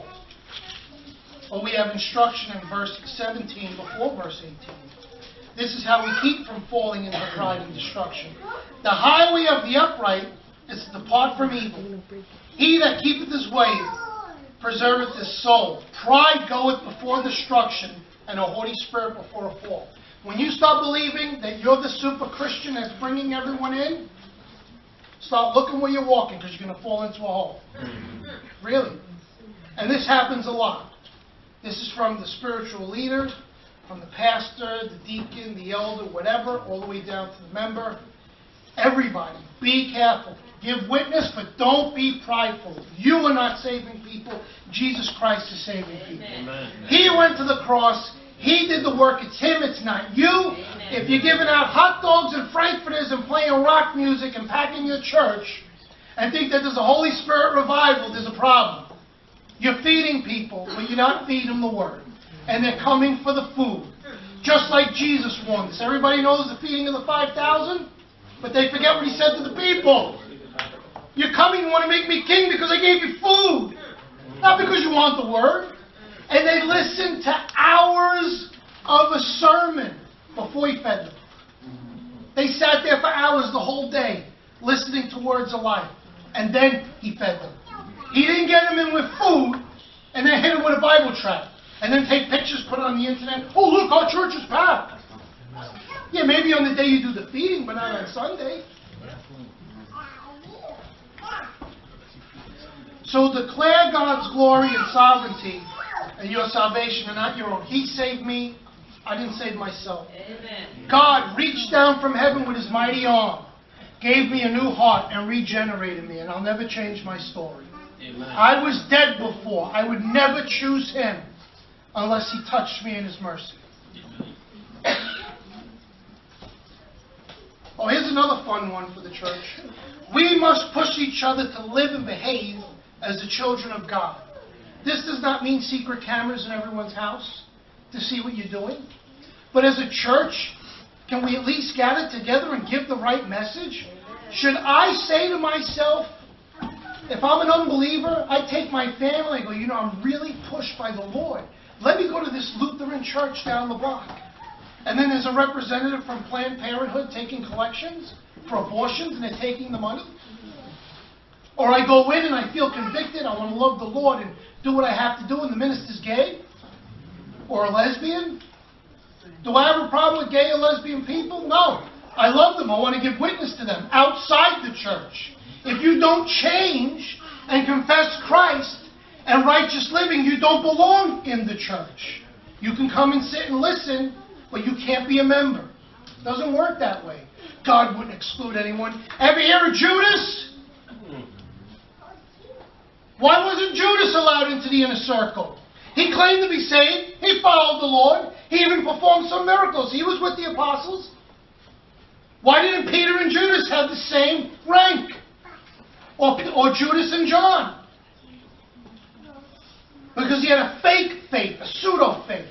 But we have instruction in verse seventeen before verse eighteen. This is how we keep from falling into pride and destruction. The highway of the upright is to depart from evil. He that keepeth his way preserveth his soul. Pride goeth before destruction, and a haughty spirit before a fall. When you start believing that you're the super Christian that's bringing everyone in, start looking where you're walking, because you're going to fall into a hole. Really. And this happens a lot. This is from the spiritual leader, from the pastor, the deacon, the elder, whatever, all the way down to the member. Everybody, be careful. Give witness, but don't be prideful. You are not saving people. Jesus Christ is saving people. Amen. He went to the cross. He did the work. It's Him. It's not you. Amen. If you're giving out hot dogs and frankfurters and playing rock music and packing your church and think that there's a Holy Spirit revival, there's a problem. You're feeding people, but you're not feeding them the Word. And they're coming for the food. Just like Jesus warned us. Everybody knows the feeding of the five thousand, but they forget what He said to the people. You're coming, you want to make me king because I gave you food. Not because you want the Word. And they listened to hours of a sermon before He fed them. They sat there for hours the whole day listening to words of life. And then He fed them. He didn't get them in with food and then hit them with a Bible tract. And then take pictures, put it on the internet. Oh, look, our church is packed. Yeah, maybe on the day you do the feeding, but not on Sunday. So declare God's glory and sovereignty, and your salvation are not your own. He saved me. I didn't save myself. Amen. God reached down from heaven with His mighty arm, gave me a new heart, and regenerated me, and I'll never change my story. Amen. I was dead before. I would never choose Him unless He touched me in His mercy. Oh, here's another fun one for the church. We must push each other to live and behave as the children of God. This does not mean secret cameras in everyone's house to see what you're doing. But as a church, can we at least gather together and give the right message? Should I say to myself, if I'm an unbeliever, I take my family and go, you know, I'm really pushed by the Lord. Let me go to this Lutheran church down the block. And then there's a representative from Planned Parenthood taking collections for abortions, and they're taking the money. Or I go in and I feel convicted, I want to love the Lord and do what I have to do, and the minister's gay or a lesbian. Do I have a problem with gay or lesbian people? No. I love them. I want to give witness to them outside the church. If you don't change and confess Christ and righteous living, you don't belong in the church. You can come and sit and listen, but you can't be a member. It doesn't work that way. God wouldn't exclude anyone. Ever hear of Judas? Why wasn't Judas allowed into the inner circle? He claimed to be saved. He followed the Lord. He even performed some miracles. He was with the apostles. Why didn't Peter and Judas have the same rank? Or, or Judas and John? Because he had a fake faith, a pseudo faith.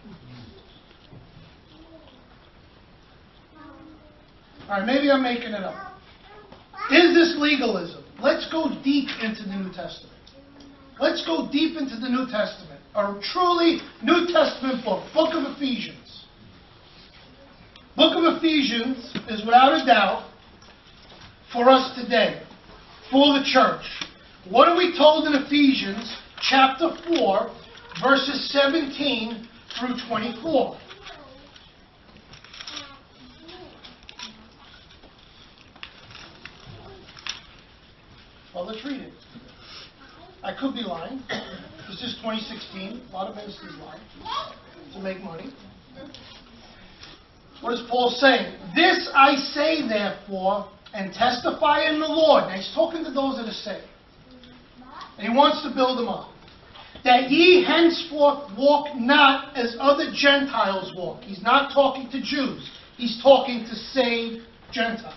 All right, maybe I'm making it up. Is this legalism? Let's go deep into the New Testament. Let's go deep into the New Testament. A truly New Testament book, Book of Ephesians. Book of Ephesians is without a doubt for us today, for the church. What are we told in Ephesians chapter four, verses seventeen through twenty-four? Well, let's read it. I could be lying. This is twenty sixteen. A lot of ministers lie to make money. What is Paul saying? This I say, therefore, and testify in the Lord. Now he's talking to those that are saved. And he wants to build them up. That ye henceforth walk not as other Gentiles walk. He's not talking to Jews. He's talking to saved Gentiles.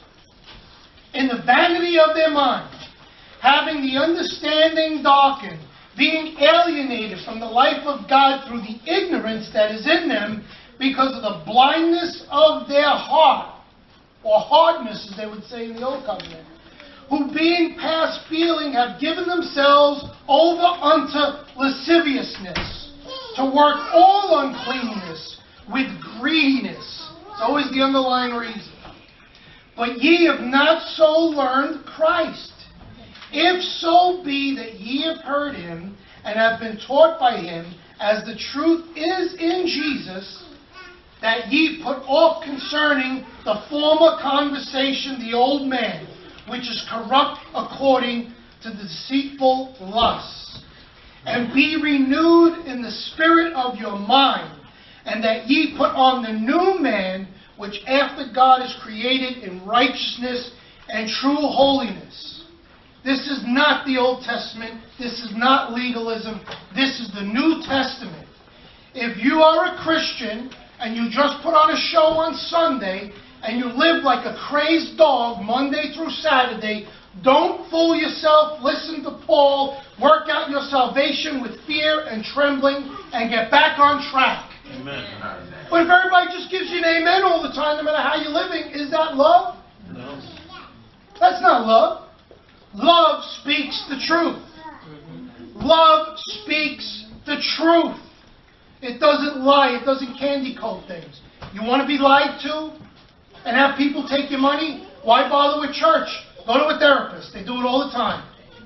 In the vanity of their mind, having the understanding darkened, being alienated from the life of God through the ignorance that is in them because of the blindness of their heart, or hardness, as they would say in the Old Covenant, who being past feeling have given themselves over unto lasciviousness, to work all uncleanness with greediness. It's always the underlying reason. But ye have not so learned Christ. If so be that ye have heard him, and have been taught by him, as the truth is in Jesus, that ye put off concerning the former conversation the old man, which is corrupt according to the deceitful lusts, and be renewed in the spirit of your mind, and that ye put on the new man, which after God is created in righteousness and true holiness. This is not the Old Testament. This is not legalism. This is the New Testament. If you are a Christian and you just put on a show on Sunday and you live like a crazed dog Monday through Saturday, don't fool yourself. Listen to Paul. Work out your salvation with fear and trembling and get back on track. Amen. But if everybody just gives you an amen all the time, no matter how you're living, is that love? No. That's not love. Love speaks the truth. Love speaks the truth. It doesn't lie. It doesn't candy coat things. You want to be lied to and have people take your money? Why bother with church? Go to a therapist. They do it all the time.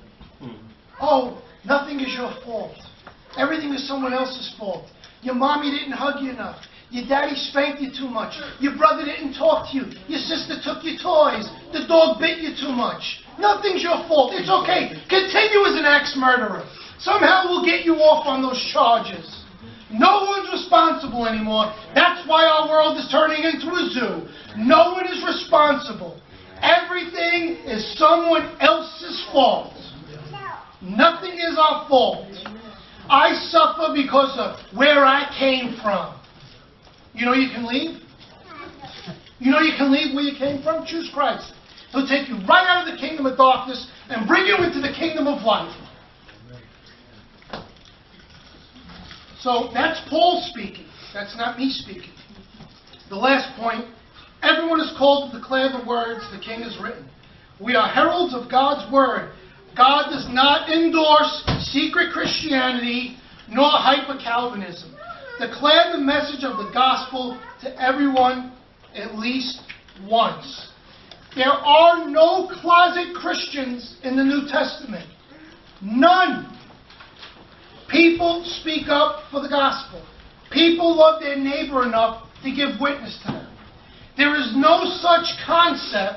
Oh, nothing is your fault. Everything is someone else's fault. Your mommy didn't hug you enough. Your daddy spanked you too much. Your brother didn't talk to you. Your sister took your toys. The dog bit you too much. Nothing's your fault. It's okay. Continue as an axe murderer. Somehow we'll get you off on those charges. No one's responsible anymore. That's why our world is turning into a zoo. No one is responsible. Everything is someone else's fault. Nothing is our fault. I suffer because of where I came from. You know you can leave? You know you can leave where you came from? Choose Christ. He'll take you right out of the kingdom of darkness and bring you into the kingdom of light. So that's Paul speaking. That's not me speaking. The last point, everyone is called to declare the words the king has written. We are heralds of God's word. God does not endorse secret Christianity nor hyper-Calvinism. Declare the message of the gospel to everyone at least once. There are no closet Christians in the New Testament. None. People speak up for the gospel. People love their neighbor enough to give witness to them. There is no such concept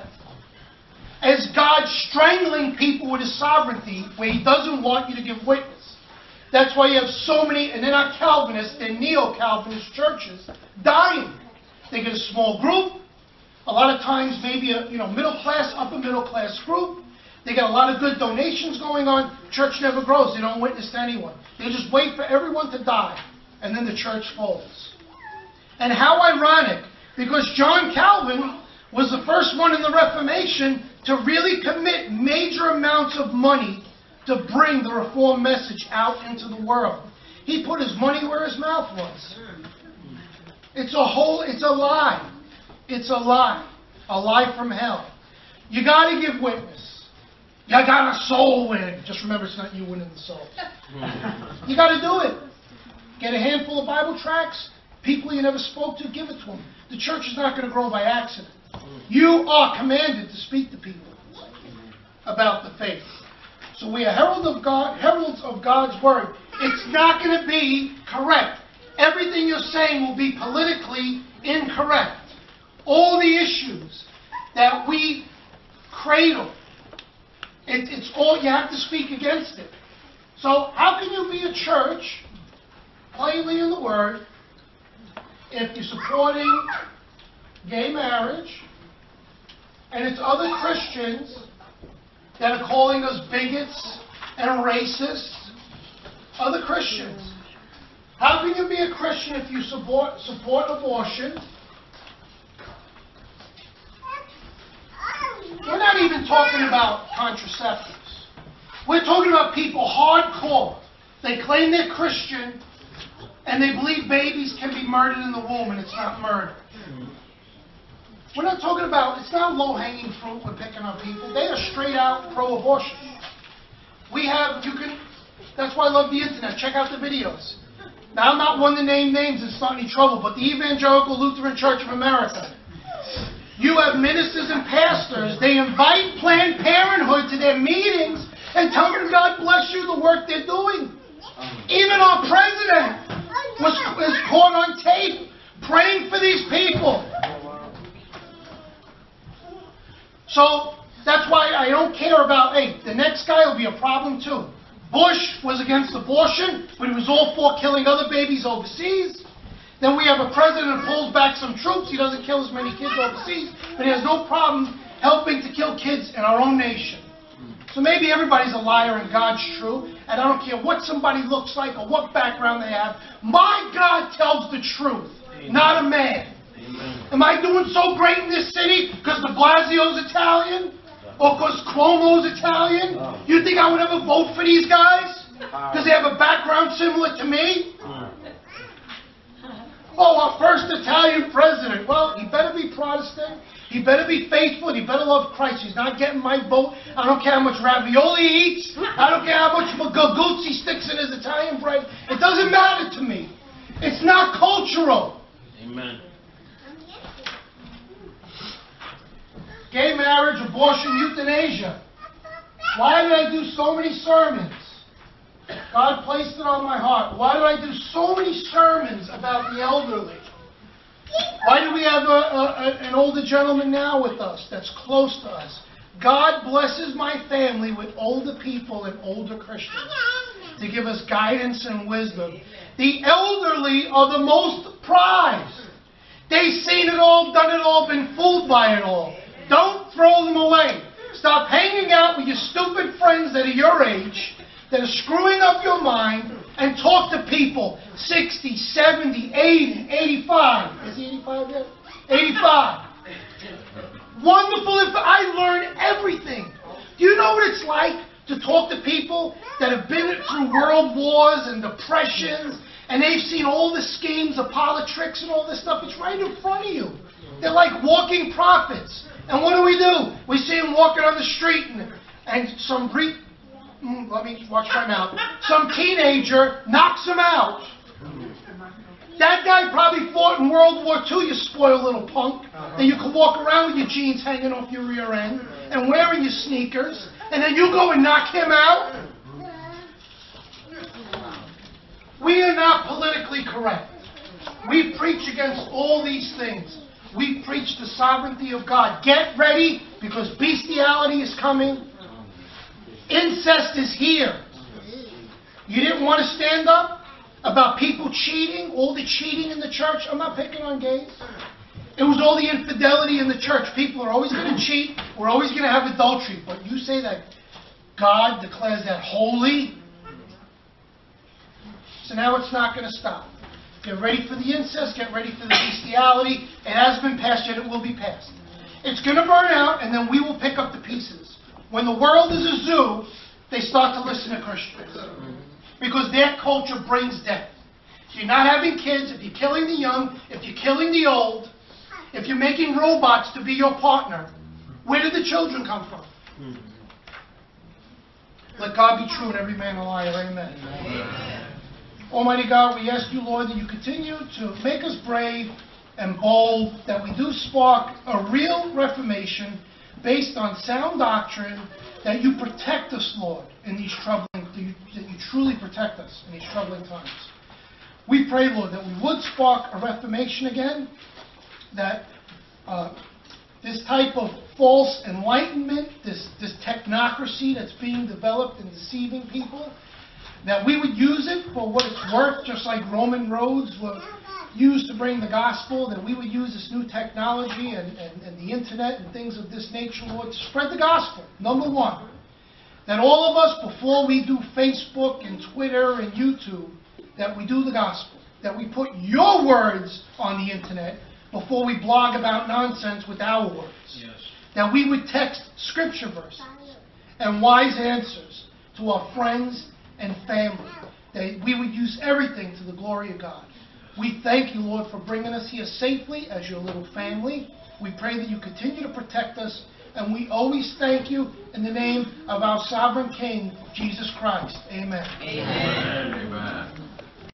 as God strangling people with his sovereignty where he doesn't want you to give witness. That's why you have so many, and they're not Calvinists, they're neo-Calvinist churches dying. They get a small group, a lot of times maybe a you know middle class, upper middle class group. They got a lot of good donations going on. Church never grows. They don't witness to anyone. They just wait for everyone to die, and then the church falls. And how ironic, because John Calvin was the first one in the Reformation to really commit major amounts of money to bring the Reformed message out into the world. He put his money where his mouth was. It's a whole, it's a lie. It's a lie. A lie from hell. You got to give witness. You got a soul win. Just remember, it's not you winning the soul. You got to do it. Get a handful of Bible tracts. People you never spoke to, give it to them. The church is not going to grow by accident. You are commanded to speak to people about the faith. So we are heralds of God, heralds of God's word. It's not going to be correct. Everything you're saying will be politically incorrect. All the issues that we cradle, it, it's all, you have to speak against it. So how can you be a church, plainly in the word, if you're supporting gay marriage, and it's other Christians that are calling us bigots and racists. Other Christians. How can you be a Christian if you support, support abortion? We're not even talking about contraceptives. We're talking about people hardcore. They claim they're Christian, and they believe babies can be murdered in the womb, and it's not murder. We're not talking about, it's not low-hanging fruit we're picking on people. They are straight out pro-abortion. We have, you can, that's why I love the internet. Check out the videos. Now, I'm not one to name names and start any trouble, but the Evangelical Lutheran Church of America, you have ministers and pastors, they invite Planned Parenthood to their meetings and tell them, God bless you, the work they're doing. Even our president was, was caught on tape praying for these people. So, that's why I don't care about, hey, the next guy will be a problem too. Bush was against abortion, but he was all for killing other babies overseas. Then we have a president who pulls back some troops. He doesn't kill as many kids overseas, but he has no problem helping to kill kids in our own nation. So maybe everybody's a liar and God's true, and I don't care what somebody looks like or what background they have. My God tells the truth, Amen. Not a man. Amen. Am I doing so great in this city because de Blasio's Italian? Or because Cuomo's Italian? You think I would ever vote for these guys? Because they have a background similar to me? Oh, our first Italian president. Well, he better be Protestant. He better be faithful. He better love Christ. He's not getting my vote. I don't care how much ravioli he eats. I don't care how much Gaguzzi he sticks in his Italian bread. It doesn't matter to me. It's not cultural. Amen. Gay marriage, abortion, euthanasia. Why did I do so many sermons? God placed it on my heart. Why did I do so many sermons about the elderly? Why do we have a, a, an older gentleman now with us that's close to us? God blesses my family with older people and older Christians to give us guidance and wisdom. The elderly are the most prized. They've seen it all, done it all, been fooled by it all. Don't throw them away. Stop hanging out with your stupid friends that are your age, that are screwing up your mind, and talk to people sixty, seventy, eighty, eighty-five. Is he eighty-five yet? eighty-five. Wonderful. If I learn everything. Do you know what it's like to talk to people that have been through world wars and depressions, and they've seen all the schemes of politics and all this stuff? It's right in front of you. They're like walking prophets. And what do we do? We see them walking on the street, and, and some re... Mm, let me watch my mouth. Some teenager knocks him out. That guy probably fought in World War Two, you spoiled little punk. Uh-huh. And you can walk around with your jeans hanging off your rear end and wearing your sneakers, and then you go and knock him out. We are not politically correct. We preach against all these things. We preach the sovereignty of God. Get ready, because bestiality is coming. Incest is here. You didn't want to stand up about people cheating, all the cheating in the church? I'm not picking on gays. It was all the infidelity in the church. People are always going to cheat. We're always going to have adultery. But you say that God declares that holy. So now it's not going to stop. Get ready for the incest. Get ready for the bestiality. It has been passed, yet it will be passed. It's going to burn out, and then we will pick up the pieces. When the world is a zoo, they start to listen to Christians. Because their culture brings death. If you're not having kids, if you're killing the young, if you're killing the old, if you're making robots to be your partner, where did the children come from? Let God be true and every man a liar. Amen. Amen. Almighty God, we ask you, Lord, that you continue to make us brave and bold, that we do spark a real reformation based on sound doctrine, that you protect us, Lord, in these troubling, that you, that you truly protect us in these troubling times. We pray, Lord, that we would spark a reformation again, that uh, this type of false enlightenment, this, this technocracy that's being developed and deceiving people, that we would use it for what it's worth, just like Roman roads were, use to bring the gospel, that we would use this new technology and, and, and the internet and things of this nature, Lord, to spread the gospel, number one. That all of us, before we do Facebook and Twitter and YouTube, that we do the gospel. That we put your words on the internet before we blog about nonsense with our words. Yes. That we would text scripture verses and wise answers to our friends and family. That we would use everything to the glory of God. We thank you, Lord, for bringing us here safely as your little family. We pray that you continue to protect us, and we always thank you in the name of our sovereign King, Jesus Christ. Amen. Amen. Amen.